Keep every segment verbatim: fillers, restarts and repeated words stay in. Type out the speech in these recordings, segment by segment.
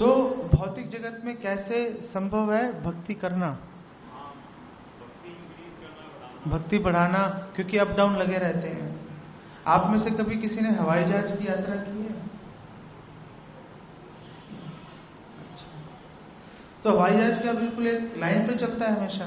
सो so, भौतिक जगत में कैसे संभव है भक्ति करना? भक्ति बढ़ाना, क्योंकि अप डाउन लगे रहते हैं। आप में से कभी किसी ने हवाई जहाज की यात्रा की है? तो हवाई जहाज क्या बिल्कुल एक लाइन पे चलता है हमेशा?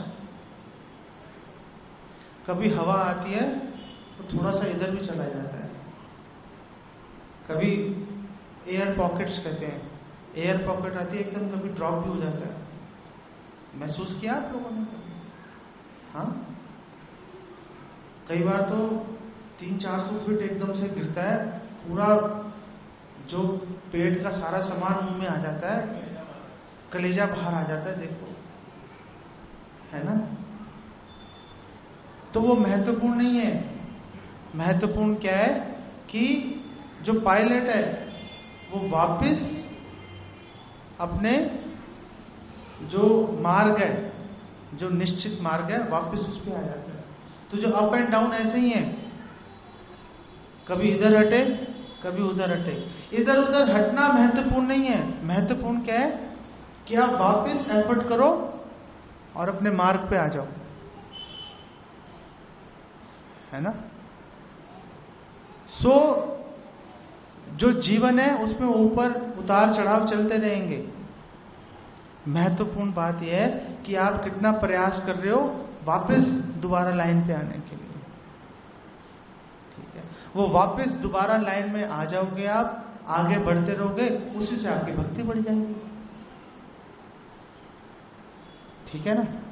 कभी हवा आती है तो थोड़ा सा इधर भी चला जाता है, कभी एयर पॉकेट्स कहते हैं, एयर पॉकेट आती है एकदम, कभी ड्रॉप भी हो जाता है। महसूस किया आप लोगों ने कभी? हाँ, कई बार तो तीन चार सौ फीट एकदम से गिरता है, पूरा जो पेट का सारा सामान मुंह में आ जाता है, कलेजा बाहर आ जाता है, देखो, है ना? तो वो महत्वपूर्ण नहीं है। महत्वपूर्ण क्या है कि जो पायलट है वो वापस अपने जो मार्ग है, जो निश्चित मार्ग है, वापस उस पर आ जाता है। तो जो अप एंड डाउन ऐसे ही है, कभी इधर हटे कभी उधर हटे। इधर उधर हटना महत्वपूर्ण नहीं है। महत्वपूर्ण क्या है कि आप वापस एफर्ट करो और अपने मार्ग पे आ जाओ, है ना? सो so, जो जीवन है उसमें ऊपर उतार चढ़ाव चलते रहेंगे। महत्वपूर्ण बात यह है कि आप कितना प्रयास कर रहे हो वापस दोबारा लाइन पे आने के लिए। ठीक है, वो वापस दोबारा लाइन में आ जाओगे, आप आगे बढ़ते रहोगे, उसी से आपकी भक्ति बढ़ जाएगी। ठीक है ना?